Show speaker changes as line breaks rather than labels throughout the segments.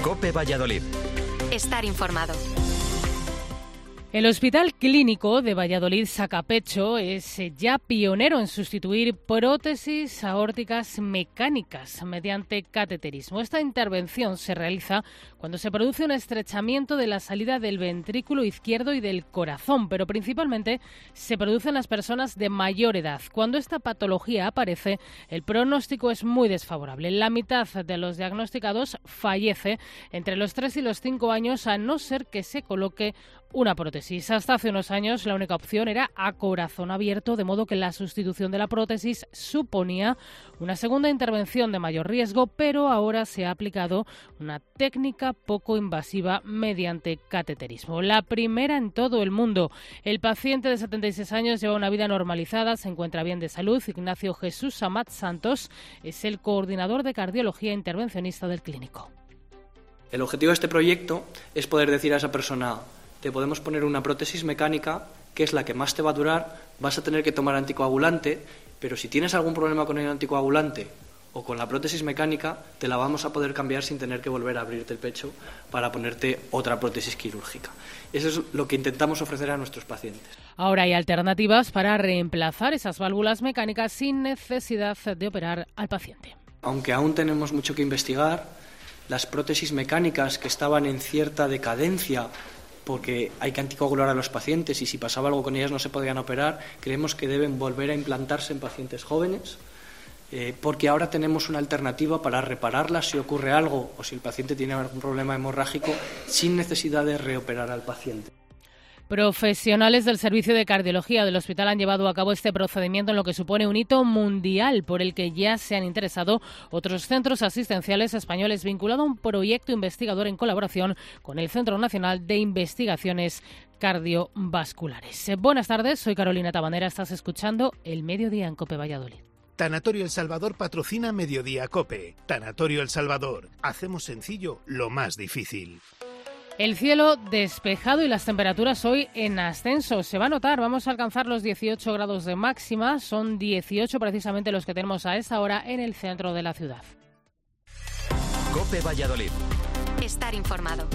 COPE Valladolid.
Estar informado.
El Hospital Clínico de Valladolid Sacapecho es ya pionero en sustituir prótesis aórticas mecánicas mediante cateterismo. Esta intervención se realiza cuando se produce un estrechamiento de la salida del ventrículo izquierdo y del corazón, pero principalmente se produce en las personas de mayor edad. Cuando esta patología aparece, el pronóstico es muy desfavorable. La mitad de los diagnosticados fallece entre los 3 y los 5 años, a no ser que se coloque una prótesis. Hasta hace unos años la única opción era a corazón abierto, de modo que la sustitución de la prótesis suponía una segunda intervención de mayor riesgo, pero ahora se ha aplicado una técnica poco invasiva mediante cateterismo. La primera en todo el mundo. El paciente de 76 años lleva una vida normalizada, se encuentra bien de salud. Ignacio Jesús Amat Santos es el coordinador de cardiología intervencionista del clínico.
El objetivo de este proyecto es poder decir a esa persona: te podemos poner una prótesis mecánica, que es la que más te va a durar, vas a tener que tomar anticoagulante, pero si tienes algún problema con el anticoagulante o con la prótesis mecánica, te la vamos a poder cambiar sin tener que volver a abrirte el pecho para ponerte otra prótesis quirúrgica. Eso es lo que intentamos ofrecer a nuestros pacientes.
Ahora hay alternativas para reemplazar esas válvulas mecánicas sin necesidad de operar al paciente.
Aunque aún tenemos mucho que investigar, las prótesis mecánicas que estaban en cierta decadencia porque hay que anticoagular a los pacientes y si pasaba algo con ellas no se podían operar, creemos que deben volver a implantarse en pacientes jóvenes, porque ahora tenemos una alternativa para repararlas si ocurre algo o si el paciente tiene algún problema hemorrágico sin necesidad de reoperar al paciente.
Profesionales del servicio de cardiología del hospital han llevado a cabo este procedimiento en lo que supone un hito mundial por el que ya se han interesado otros centros asistenciales españoles, vinculado a un proyecto investigador en colaboración con el Centro Nacional de Investigaciones Cardiovasculares. Buenas tardes, soy Carolina Tabanera, estás escuchando El Mediodía en COPE Valladolid.
Tanatorio El Salvador patrocina Mediodía COPE. Tanatorio El Salvador. Hacemos sencillo lo más difícil.
El cielo despejado y las temperaturas hoy en ascenso. Se va a notar, vamos a alcanzar los 18 grados de máxima. Son 18 precisamente los que tenemos a esta hora en el centro de la ciudad.
COPE Valladolid.
Estar informado.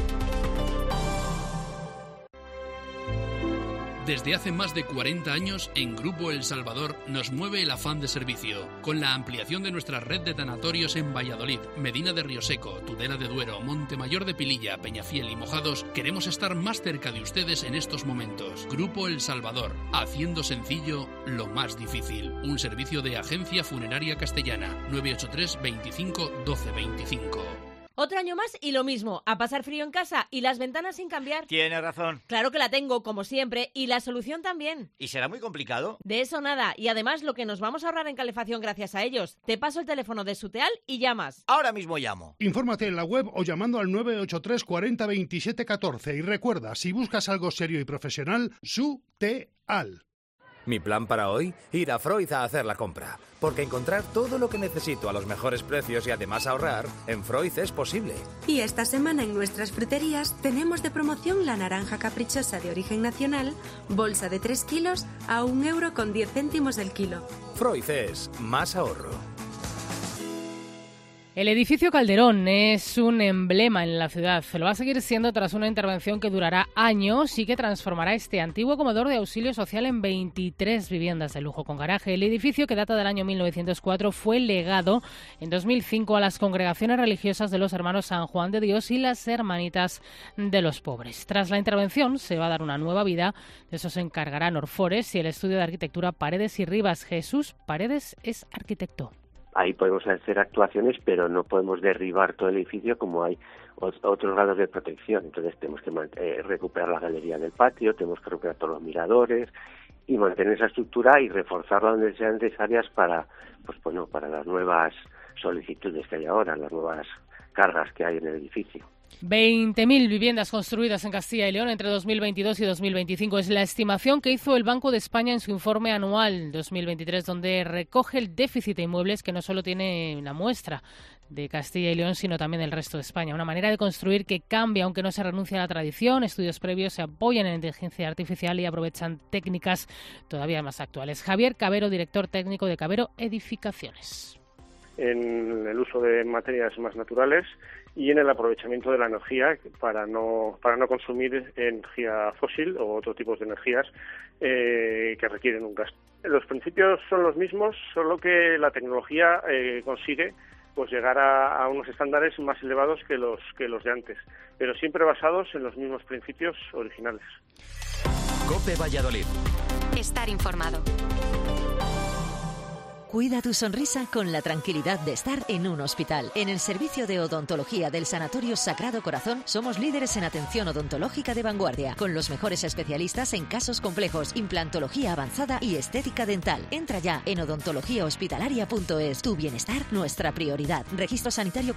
Desde hace más de 40 años, en Grupo El Salvador nos mueve el afán de servicio. Con la ampliación de nuestra red de tanatorios en Valladolid, Medina de Rioseco, Tudela de Duero, Montemayor de Pililla, Peñafiel y Mojados, queremos estar más cerca de ustedes en estos momentos. Grupo El Salvador, haciendo sencillo lo más difícil. Un servicio de Agencia Funeraria Castellana, 983 25 12 25.
Otro año más y lo mismo, a pasar frío en casa y las ventanas sin cambiar.
Tienes razón.
Claro que la tengo, como siempre, y la solución también.
¿Y será muy complicado?
De eso nada, y además lo que nos vamos a ahorrar en calefacción gracias a ellos. Te paso el teléfono de Suteal y llamas.
Ahora mismo llamo.
Infórmate en la web o llamando al 983 40 27 14 y recuerda, si buscas algo serio y profesional, Suteal.
Mi plan para hoy, ir a Freud a hacer la compra. Porque encontrar todo lo que necesito a los mejores precios y además ahorrar, en Freud es posible.
Y esta semana en nuestras fruterías tenemos de promoción la naranja caprichosa de origen nacional, bolsa de 3 kilos a 1,10 € el kilo.
Freud es más ahorro.
El edificio Calderón es un emblema en la ciudad. Lo va a seguir siendo tras una intervención que durará años y que transformará este antiguo comedor de auxilio social en 23 viviendas de lujo con garaje. El edificio, que data del año 1904, fue legado en 2005 a las congregaciones religiosas de los Hermanos San Juan de Dios y las Hermanitas de los Pobres. Tras la intervención se va a dar una nueva vida. De eso se encargará Norfores y el estudio de arquitectura Paredes y Rivas. Jesús Paredes es arquitecto.
Ahí podemos hacer actuaciones, pero no podemos derribar todo el edificio como hay otros grados de protección. Entonces tenemos que recuperar la galería del patio, tenemos que recuperar todos los miradores y mantener esa estructura y reforzarla donde sean necesarias para las nuevas solicitudes que hay ahora, las nuevas cargas que hay en el edificio.
20.000 viviendas construidas en Castilla y León entre 2022 y 2025 es la estimación que hizo el Banco de España en su informe anual 2023, donde recoge el déficit de inmuebles que no solo tiene una muestra de Castilla y León, sino también del resto de España. Una manera de construir que cambia, aunque no se renuncia a la tradición. Estudios previos se apoyan en inteligencia artificial y aprovechan técnicas todavía más actuales. Javier Cabero, director técnico de Cabero Edificaciones.
en el uso de materias más naturales y en el aprovechamiento de la energía para no consumir energía fósil o otro tipo de energías que requieren un gasto. Los principios son los mismos, solo que la tecnología consigue pues llegar a unos estándares más elevados que los de antes, pero siempre basados en los mismos principios originales.
COPE Valladolid.
Estar informado.
Cuida tu sonrisa con la tranquilidad de estar en un hospital. En el servicio de odontología del Sanatorio Sagrado Corazón somos líderes en atención odontológica de vanguardia, con los mejores especialistas en casos complejos, implantología avanzada y estética dental. Entra ya en odontologíahospitalaria.es. Tu bienestar, nuestra prioridad. Registro sanitario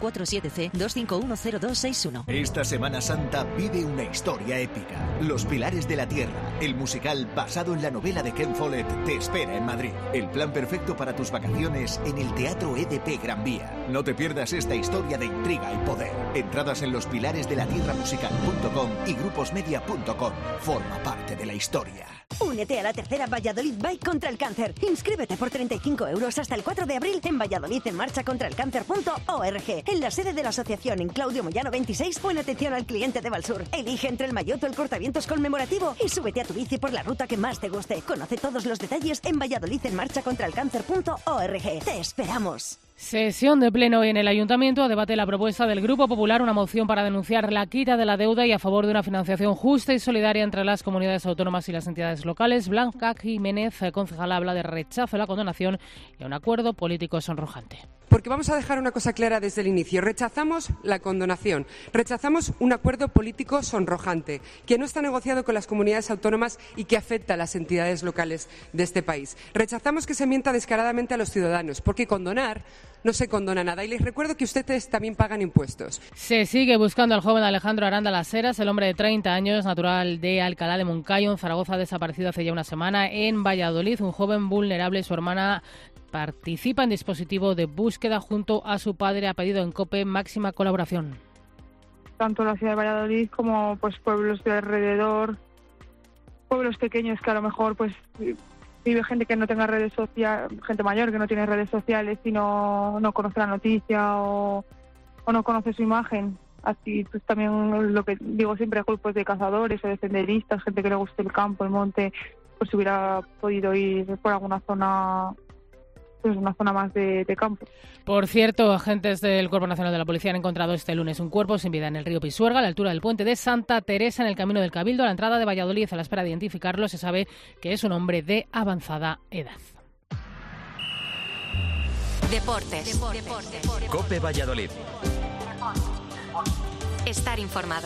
47C2510261.
Esta Semana Santa vive una historia épica. Los Pilares de la Tierra, el musical basado en la novela de Ken Follett, te espera en Madrid. El plan perfecto para tus vacaciones en el Teatro EDP Gran Vía. No te pierdas esta historia de intriga y poder. Entradas en lospilaresdelatierramusical.com y gruposmedia.com. Forma parte de la historia.
Únete a la tercera Valladolid Bike contra el cáncer. Inscríbete por 35 € hasta el 4 de abril en valladolidenmarchacontraelcáncer.org, en la sede de la asociación en Claudio Moyano 26 o en atención al cliente de Valsur. Elige entre el maillot o el cortavientos conmemorativo y súbete a tu bici por la ruta que más te guste. Conoce todos los detalles en valladolidenmarchacontraelcáncer.org. ¡Te esperamos!
Sesión de pleno hoy en el Ayuntamiento. Debate la propuesta del Grupo Popular, una moción para denunciar la quita de la deuda y a favor de una financiación justa y solidaria entre las comunidades autónomas y las entidades locales. Blanca Jiménez, concejala, habla de rechazo a la condonación y a un acuerdo político sonrojante.
Porque vamos a dejar una cosa clara desde el inicio. Rechazamos la condonación, rechazamos un acuerdo político sonrojante que no está negociado con las comunidades autónomas y que afecta a las entidades locales de este país. Rechazamos que se mienta descaradamente a los ciudadanos, porque condonar no se condona nada. Y les recuerdo que ustedes también pagan impuestos.
Se sigue buscando al joven Alejandro Aranda Las Heras, el hombre de 30 años, natural de Alcalá de Moncayo, en Zaragoza, desaparecido hace ya una semana. En Valladolid, un joven vulnerable, su hermana participa en dispositivo de búsqueda junto a su padre. Ha pedido en COPE máxima colaboración.
Tanto la ciudad de Valladolid como pues pueblos de alrededor, pueblos pequeños que a lo mejor pues vive gente que no tenga redes sociales, gente mayor que no tiene redes sociales y no conoce la noticia o no conoce su imagen. Así pues también lo que digo siempre, grupos de cazadores o de senderistas, gente que le guste el campo, el monte, pues si hubiera podido ir por alguna zona, pues una zona más de campo.
Por cierto, agentes del Cuerpo Nacional de la Policía han encontrado este lunes un cuerpo sin vida en el río Pisuerga, a la altura del puente de Santa Teresa, en el camino del Cabildo, a la entrada de Valladolid. A la espera de identificarlo, se sabe que es un hombre de avanzada edad.
Deportes.
COPE Valladolid.
Estar informado.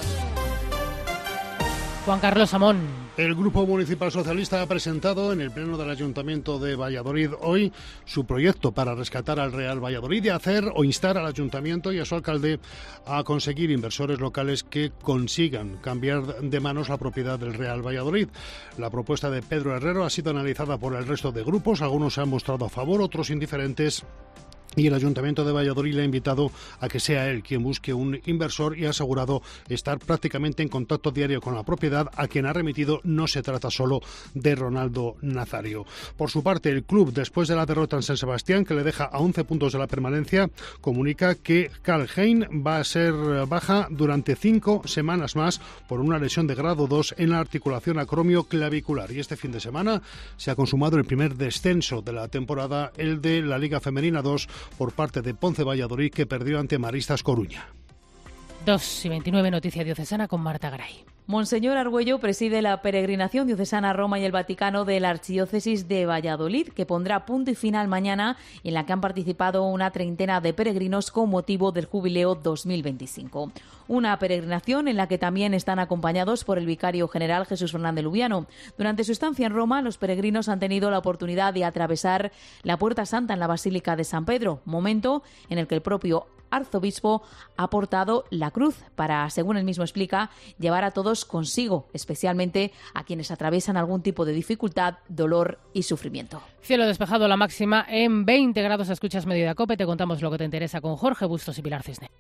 Juan Carlos Amón.
El Grupo Municipal Socialista ha presentado en el Pleno del Ayuntamiento de Valladolid hoy su proyecto para rescatar al Real Valladolid y hacer o instar al Ayuntamiento y a su alcalde a conseguir inversores locales que consigan cambiar de manos la propiedad del Real Valladolid. La propuesta de Pedro Herrero ha sido analizada por el resto de grupos, algunos se han mostrado a favor, otros indiferentes. Y el Ayuntamiento de Valladolid le ha invitado a que sea él quien busque un inversor y ha asegurado estar prácticamente en contacto diario con la propiedad, a quien ha remitido. No se trata solo de Ronaldo Nazario. Por su parte, el club, después de la derrota en San Sebastián, que le deja a 11 puntos de la permanencia, comunica que Karl Hein va a ser baja durante 5 semanas más por una lesión de grado 2 en la articulación acromioclavicular. Y este fin de semana se ha consumado el primer descenso de la temporada, el de la Liga Femenina 2, por parte de Ponce Valladolid, que perdió ante Maristas Coruña.
2:29, noticia diocesana con Marta Garay.
Monseñor Argüello preside la peregrinación diocesana a Roma y el Vaticano de la Archidiócesis de Valladolid, que pondrá punto y final mañana, y en la que han participado una treintena de peregrinos con motivo del Jubileo 2025. Una peregrinación en la que también están acompañados por el vicario general Jesús Fernández Lubiano. Durante su estancia en Roma, los peregrinos han tenido la oportunidad de atravesar la Puerta Santa en la Basílica de San Pedro, momento en el que el propio arzobispo ha portado la cruz para, según él mismo explica, llevar a todos consigo, especialmente a quienes atraviesan algún tipo de dificultad, dolor y sufrimiento.
Cielo despejado, la máxima en 20 grados. Escuchas Mediodía COPE, te contamos lo que te interesa con Jorge Bustos y Pilar Cisne.